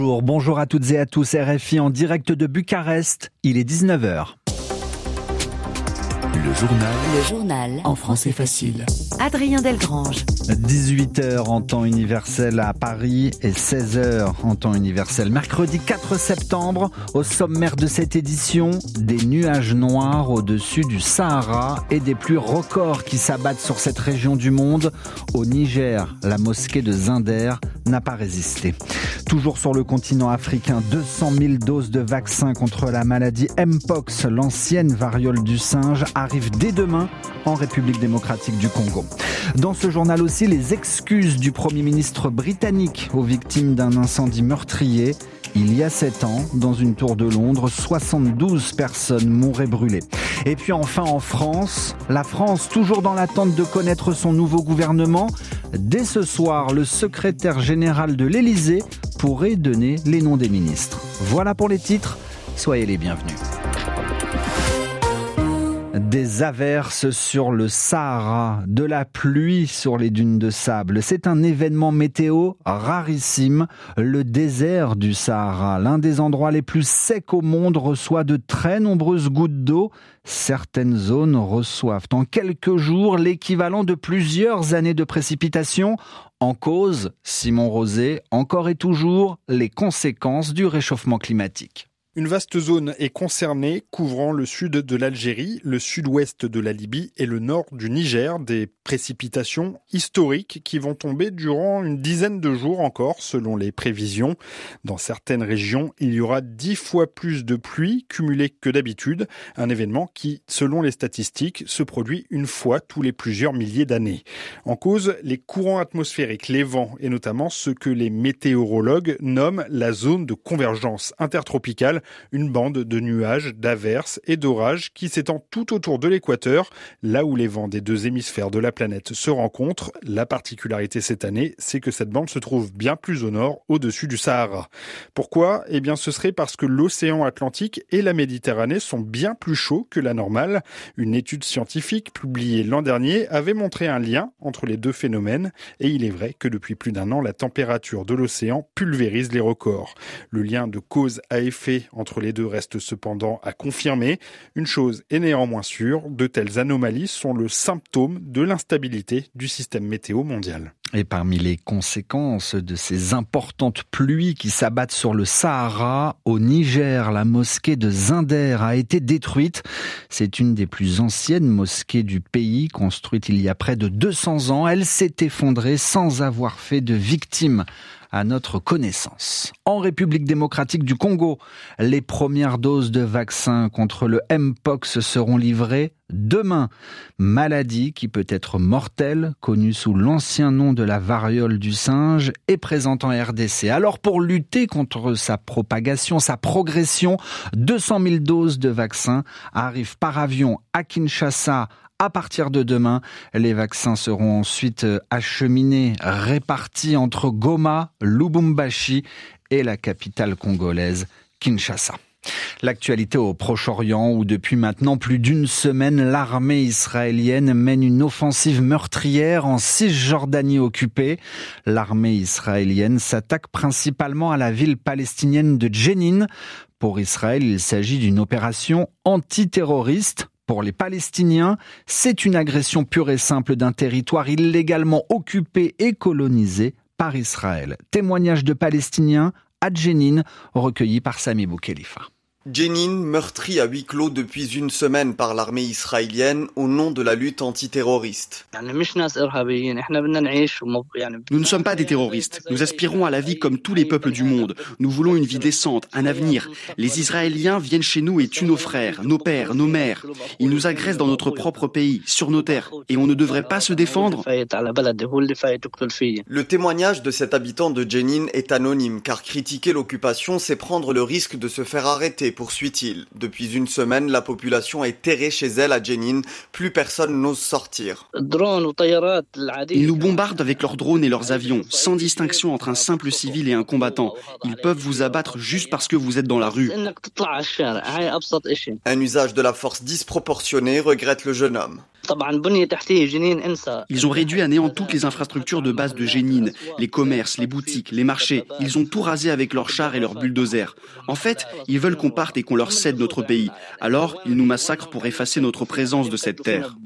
bonjour à toutes et à tous, RFI en direct de Bucarest, il est 19h. Le journal en français facile. Adrien Delgrange. 18h en temps universel à Paris et 16h en temps universel. Mercredi 4 septembre, au sommaire de cette édition, des nuages noirs au-dessus du Sahara et des pluies records qui s'abattent sur cette région du monde. Au Niger, la mosquée de Zinder n'a pas résisté. Toujours sur le continent africain, 200 000 doses de vaccins contre la maladie Mpox, l'ancienne variole du singe, arrivent dès demain en République démocratique du Congo. Dans ce journal aussi, les excuses du Premier ministre britannique aux victimes d'un incendie meurtrier. Il y a 7 ans, dans une tour de Londres, 72 personnes mouraient brûlées. Et puis enfin en France, la France toujours dans l'attente de connaître son nouveau gouvernement. Dès ce soir, le secrétaire général de l'Élysée pourrait donner les noms des ministres. Voilà pour les titres, soyez les bienvenus. Des averses sur le Sahara, de la pluie sur les dunes de sable. C'est un événement météo rarissime. Le désert du Sahara, l'un des endroits les plus secs au monde, reçoit de très nombreuses gouttes d'eau. Certaines zones reçoivent en quelques jours l'équivalent de plusieurs années de précipitations. En cause, Simon Rosé, encore et toujours, les conséquences du réchauffement climatique. Une vaste zone est concernée, couvrant le sud de l'Algérie, le sud-ouest de la Libye et le nord du Niger. Des précipitations historiques qui vont tomber durant une dizaine de jours encore, selon les prévisions. Dans certaines régions, il y aura 10 fois plus de pluie cumulée que d'habitude. Un événement qui, selon les statistiques, se produit une fois tous les plusieurs milliers d'années. En cause, les courants atmosphériques, les vents et notamment ce que les météorologues nomment la zone de convergence intertropicale. Une bande de nuages, d'averses et d'orages qui s'étend tout autour de l'équateur, là où les vents des deux hémisphères de la planète se rencontrent. La particularité cette année, c'est que cette bande se trouve bien plus au nord, au-dessus du Sahara. Pourquoi ? Eh bien, ce serait parce que l'océan Atlantique et la Méditerranée sont bien plus chauds que la normale. Une étude scientifique publiée l'an dernier avait montré un lien entre les deux phénomènes. Et il est vrai que depuis plus d'1 an, la température de l'océan pulvérise les records. Le lien de cause à effet entre les deux reste cependant à confirmer. Une chose est néanmoins sûre, de telles anomalies sont le symptôme de l'instabilité du système météo mondial. Et parmi les conséquences de ces importantes pluies qui s'abattent sur le Sahara, au Niger, la mosquée de Zinder a été détruite. C'est une des plus anciennes mosquées du pays, construite il y a près de 200 ans. Elle s'est effondrée sans avoir fait de victimes à notre connaissance. En République démocratique du Congo, les premières doses de vaccins contre le Mpox seront livrées demain. Maladie qui peut être mortelle, connue sous l'ancien nom de la variole du singe, est présente en RDC. Alors pour lutter contre sa propagation, sa progression, 200 000 doses de vaccins arrivent par avion à Kinshasa. À partir de demain, les vaccins seront ensuite acheminés, répartis entre Goma, Lubumbashi et la capitale congolaise, Kinshasa. L'actualité au Proche-Orient où depuis maintenant plus d'une semaine, l'armée israélienne mène une offensive meurtrière en Cisjordanie occupée. L'armée israélienne s'attaque principalement à la ville palestinienne de Jenin. Pour Israël, il s'agit d'une opération antiterroriste. Pour les Palestiniens, c'est une agression pure et simple d'un territoire illégalement occupé et colonisé par Israël. Témoignage de Palestiniens à Jenin, recueilli par Sami Boukhelifa. Jenin, meurtri à huis clos depuis une semaine par l'armée israélienne au nom de la lutte antiterroriste. Nous ne sommes pas des terroristes. Nous aspirons à la vie comme tous les peuples du monde. Nous voulons une vie décente, un avenir. Les Israéliens viennent chez nous et tuent nos frères, nos pères, nos mères. Ils nous agressent dans notre propre pays, sur nos terres. Et on ne devrait pas se défendre. Le témoignage de cet habitant de Jenin est anonyme, car critiquer l'occupation, c'est prendre le risque de se faire arrêter, poursuit-il. Depuis une semaine, la population est terrée chez elle à Jenin. Plus personne n'ose sortir. Ils nous bombardent avec leurs drones et leurs avions, sans distinction entre un simple civil et un combattant. Ils peuvent vous abattre juste parce que vous êtes dans la rue. Un usage de la force disproportionné, regrette le jeune homme. Ils ont réduit à néant toutes les infrastructures de base de Jenin, les commerces, les boutiques, les marchés. Ils ont tout rasé avec leurs chars et leurs bulldozers. En fait, ils veulent qu'on parte et qu'on leur cède notre pays. Alors, ils nous massacrent pour effacer notre présence de cette terre.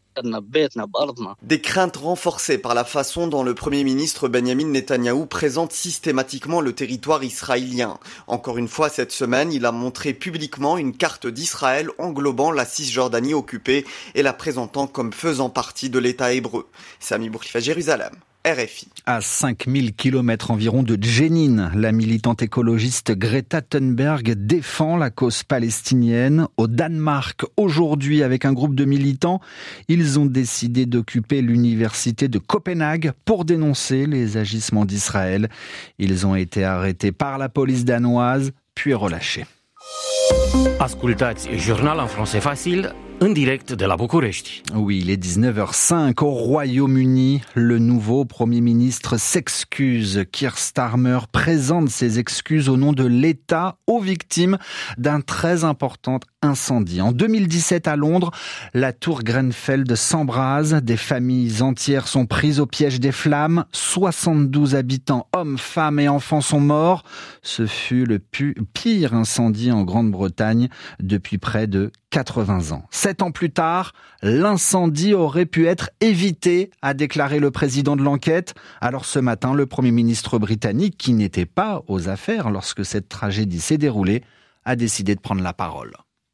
Des craintes renforcées par la façon dont le Premier ministre Benjamin Netanyahou présente systématiquement le territoire israélien. Encore une fois, cette semaine, il a montré publiquement une carte d'Israël englobant la Cisjordanie occupée et la présentant comme faisant partie de l'État hébreu. Sami Bourkifa, Jérusalem. RFI. À 5000 km environ de Jenin, la militante écologiste Greta Thunberg défend la cause palestinienne. Au Danemark, aujourd'hui, avec un groupe de militants, ils ont décidé d'occuper l'université de Copenhague pour dénoncer les agissements d'Israël. Ils ont été arrêtés par la police danoise, puis relâchés. Ascultați Journal en français facile, en direct de la București. Oui, il est 19h05 au Royaume-Uni. Le nouveau Premier ministre s'excuse. Keir Starmer présente ses excuses au nom de l'État aux victimes d'un très important incendie. En 2017 à Londres, la tour Grenfell s'embrase. Des familles entières sont prises au piège des flammes. 72 habitants, hommes, femmes et enfants sont morts. Ce fut le pire incendie en Grande-Bretagne depuis près de 80 ans. 7 ans plus tard, l'incendie aurait pu être évité, a déclaré le président de l'enquête. Alors ce matin, le Premier ministre britannique, qui n'était pas aux affaires lorsque cette tragédie s'est déroulée, a décidé de prendre la parole.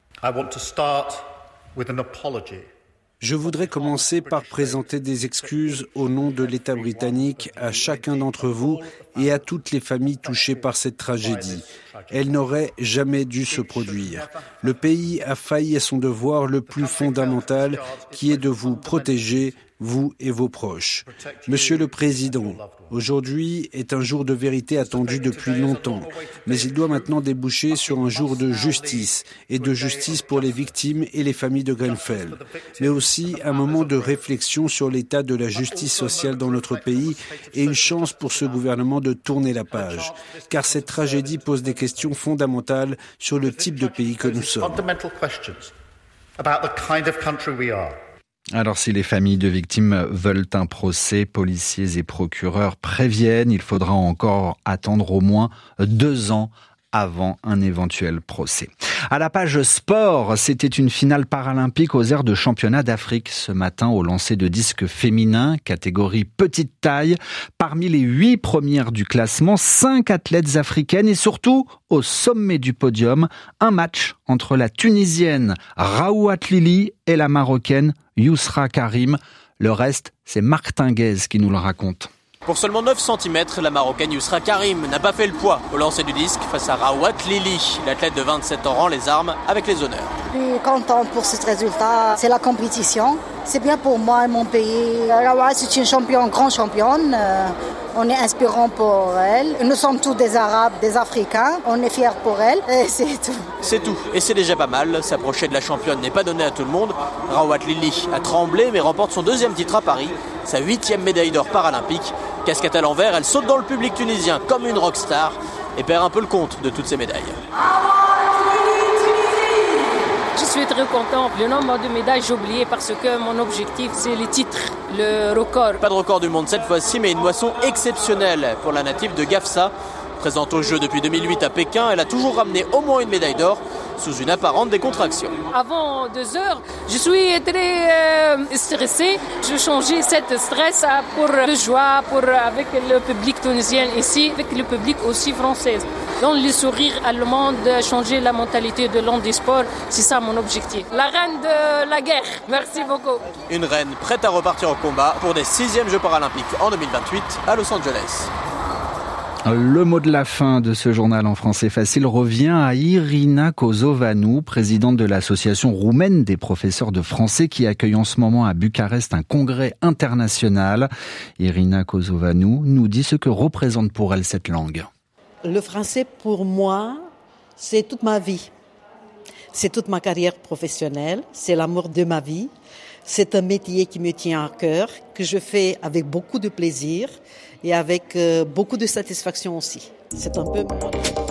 Je voudrais commencer par présenter des excuses au nom de l'État britannique à chacun d'entre vous et à toutes les familles touchées par cette tragédie. Elle n'aurait jamais dû se produire. Le pays a failli à son devoir le plus fondamental, qui est de vous protéger, vous et vos proches. Monsieur le Président, aujourd'hui est un jour de vérité attendu depuis longtemps, mais il doit maintenant déboucher sur un jour de justice, et de justice pour les victimes et les familles de Grenfell, mais aussi un moment de réflexion sur l'état de la justice sociale dans notre pays et une chance pour ce gouvernement de tourner la page, car cette tragédie pose des questions fondamentales sur le type de pays que nous sommes. Alors si les familles de victimes veulent un procès, policiers et procureurs préviennent, il faudra encore attendre au moins 2 ans avant un éventuel procès. À la page sport, c'était une finale paralympique aux aires de championnat d'Afrique ce matin au lancer de disque féminin, catégorie petite taille. Parmi les 8 premières du classement, 5 athlètes africaines et surtout, au sommet du podium, un match entre la Tunisienne Raouat Lili et la Marocaine Yousra Karim. Le reste, c'est Marc Tinguez qui nous le raconte. Pour seulement 9 cm, la Marocaine Yousra Karim n'a pas fait le poids au lancer du disque face à Raouat Lili. L'athlète de 27 ans rend les armes avec les honneurs. Je suis contente pour ce résultat. C'est la compétition. C'est bien pour moi et mon pays. Raouat, c'est une grande championne. On est inspirant pour elle. Nous sommes tous des Arabes, des Africains. On est fiers pour elle. Et c'est tout. C'est tout. Et c'est déjà pas mal. S'approcher de la championne n'est pas donné à tout le monde. Raouat Lili a tremblé mais remporte son 2e titre à Paris. Sa 8e médaille d'or paralympique. Casquette à l'envers, elle saute dans le public tunisien comme une rockstar et perd un peu le compte de toutes ses médailles. Je suis très content. Le nombre de médailles, j'ai oublié parce que mon objectif, c'est les titres, le record. Pas de record du monde cette fois-ci, mais une moisson exceptionnelle pour la native de Gafsa. Présente aux Jeux depuis 2008 à Pékin, elle a toujours ramené au moins une médaille d'or sous une apparente décontraction. Avant 2 heures, je suis très stressée. Je changeais cet stress pour la joie, avec le public tunisien ici, avec le public aussi français. Dans le sourire allemand, changer la mentalité de l'handisport, c'est ça mon objectif. La reine de la guerre. Merci beaucoup. Une reine prête à repartir au combat pour des 6e Jeux paralympiques en 2028 à Los Angeles. Le mot de la fin de ce journal en français facile revient à Irina Kozovanou, présidente de l'association roumaine des professeurs de français qui accueille en ce moment à Bucarest un congrès international. Irina Kozovanou nous dit ce que représente pour elle cette langue. Le français pour moi, c'est toute ma vie. C'est toute ma carrière professionnelle, c'est l'amour de ma vie. C'est un métier qui me tient à cœur, que je fais avec beaucoup de plaisir et avec beaucoup de satisfaction aussi. C'est un peu mon...